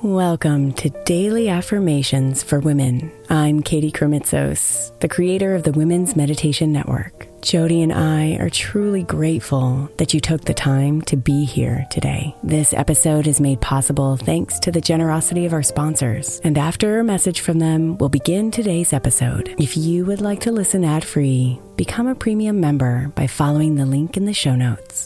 Welcome to Daily Affirmations for Women. I'm Katie Kremitzos, the creator of the Women's Meditation Network. Jody and I are truly grateful that you took the time to be here today. This episode is made possible thanks to the generosity of our sponsors. And after a message from them, we'll begin today's episode. If you would like to listen ad-free, become a premium member by following the link in the show notes.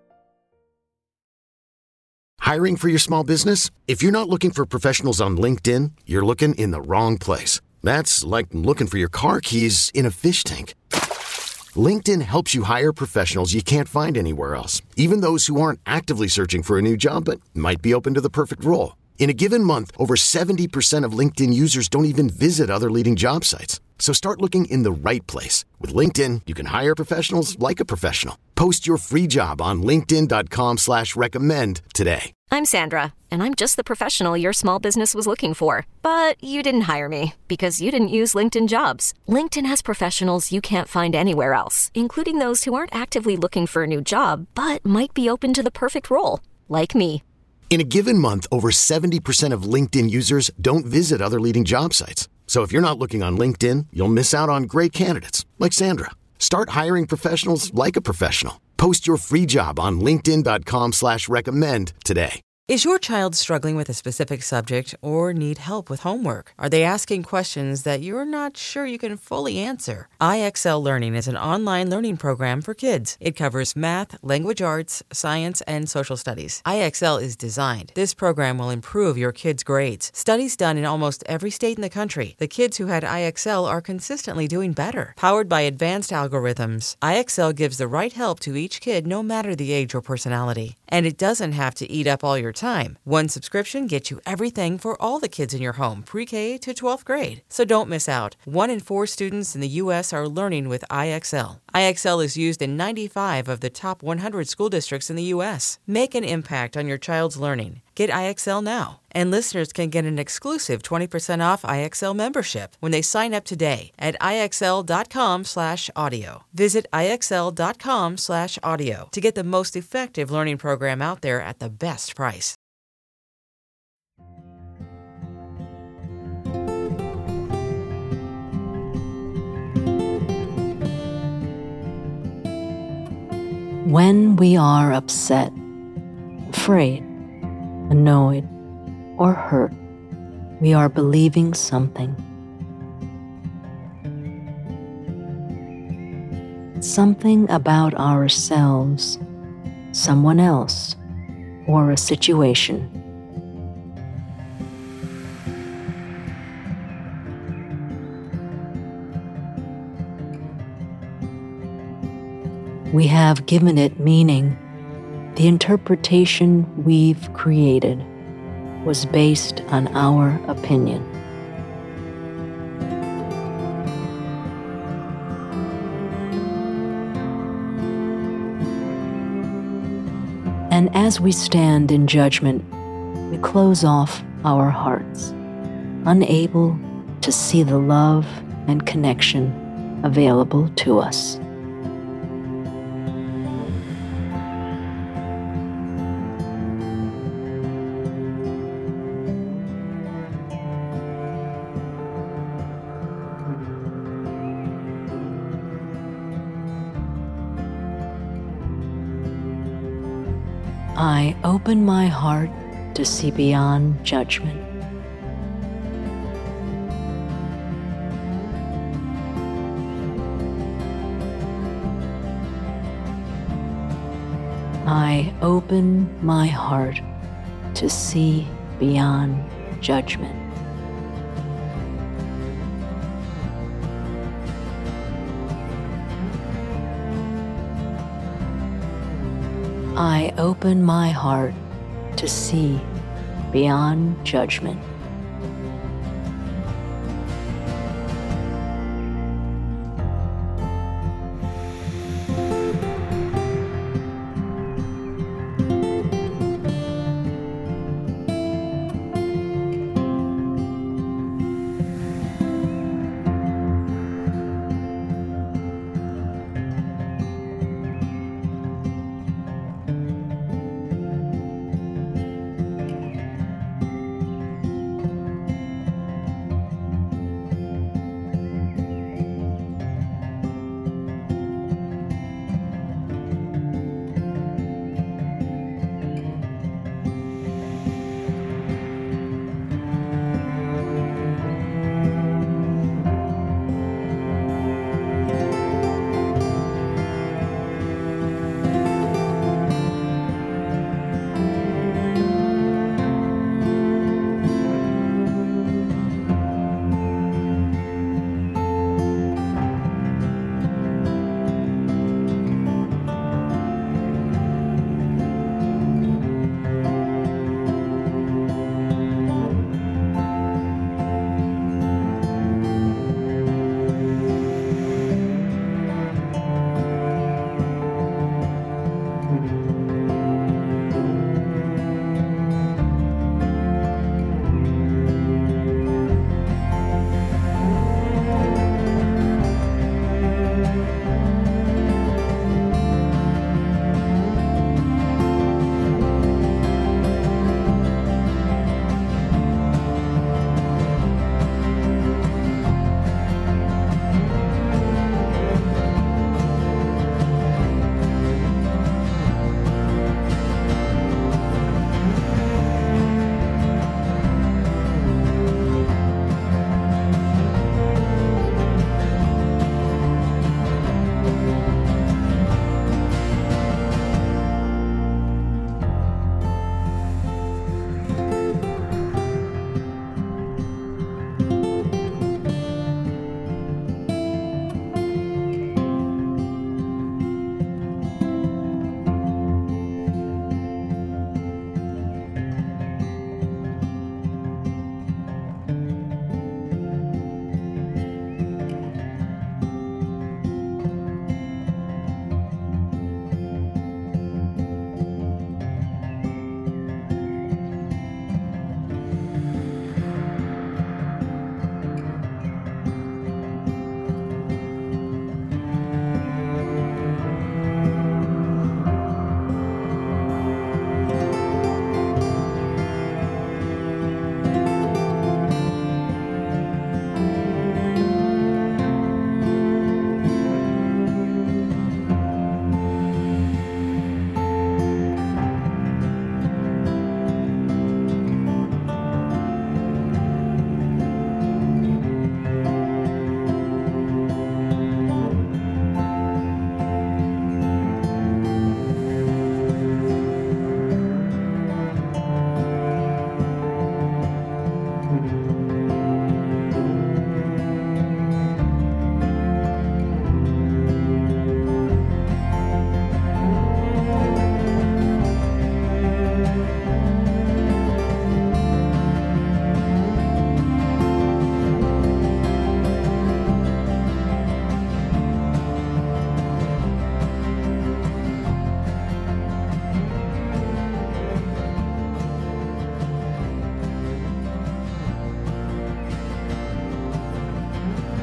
Hiring for your small business? If you're not looking for professionals on LinkedIn, you're looking in the wrong place. That's like looking for your car keys in a fish tank. LinkedIn helps you hire professionals you can't find anywhere else, even those who aren't actively searching for a new job but might be open to the perfect role. In a given month, over 70% of LinkedIn users don't even visit other leading job sites. So start looking in the right place. With LinkedIn, you can hire professionals like a professional. Post your free job on linkedin.com/recommend today. I'm Sandra, and I'm just the professional your small business was looking for. But you didn't hire me because you didn't use LinkedIn Jobs. LinkedIn has professionals you can't find anywhere else, including those who aren't actively looking for a new job, but might be open to the perfect role, like me. In a given month, over 70% of LinkedIn users don't visit other leading job sites. So if you're not looking on LinkedIn, you'll miss out on great candidates like Sandra. Start hiring professionals like a professional. Post your free job on linkedin.com/recommend today. Is your child struggling with a specific subject or need help with homework? Are they asking questions that you're not sure you can fully answer? IXL Learning is an online learning program for kids. It covers math, language arts, science, and social studies. IXL is designed. This program will improve your kids' grades. Studies done in almost every state in the country. The kids who had IXL are consistently doing better. Powered by advanced algorithms, IXL gives the right help to each kid no matter the age or personality. And it doesn't have to eat up all your time. One subscription gets you everything for all the kids in your home, pre-K to 12th grade. So don't miss out. 1 in 4 students in the U.S. are learning with IXL. IXL is used in 95 of the top 100 school districts in the U.S. Make an impact on your child's learning. Get IXL now. And listeners can get an exclusive 20% off IXL membership when they sign up today at IXL.com/audio. Visit IXL.com/audio to get the most effective learning program out there at the best price. When we are upset, afraid, annoyed, or hurt, we are believing something. Something about ourselves, someone else, or a situation. We have given it meaning. The interpretation we've created was based on our opinion. And as we stand in judgment, we close off our hearts, unable to see the love and connection available to us. I open my heart to see beyond judgment. I open my heart to see beyond judgment. I open my heart to see beyond judgment.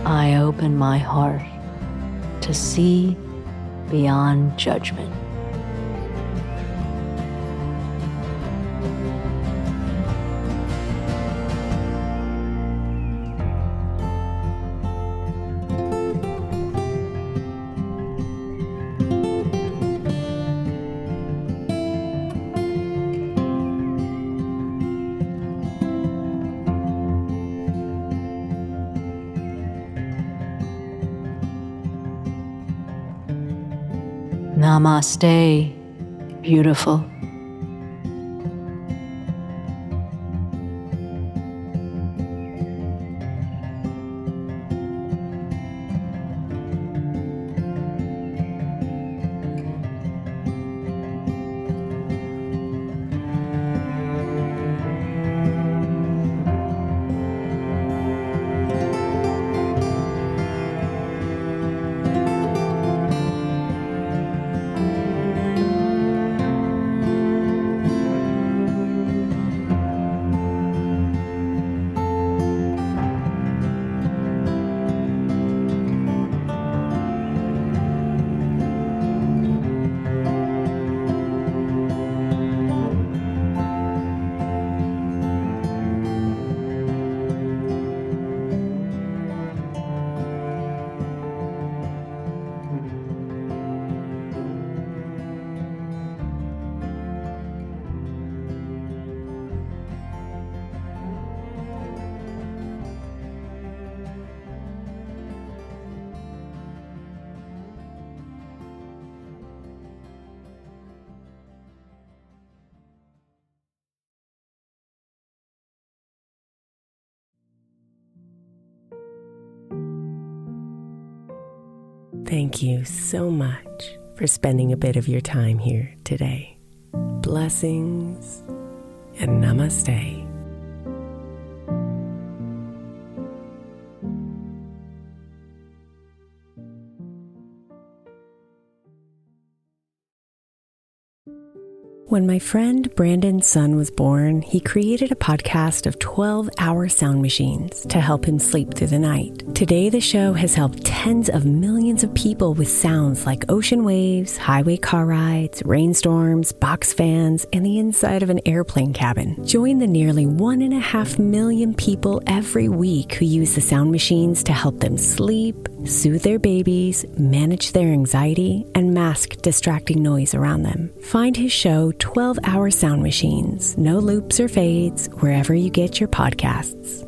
I open my heart to see beyond judgment. Namaste, beautiful. Thank you so much for spending a bit of your time here today. Blessings and namaste. When my friend Brandon's son was born, he created a podcast of 12-hour sound machines to help him sleep through the night. Today, the show has helped tens of millions of people with sounds like ocean waves, highway car rides, rainstorms, box fans, and the inside of an airplane cabin. Join the nearly 1.5 million people every week who use the sound machines to help them sleep, soothe their babies, manage their anxiety, and mask distracting noise around them. Find his show 12-Hour Sound Machines, no loops or fades, wherever you get your podcasts.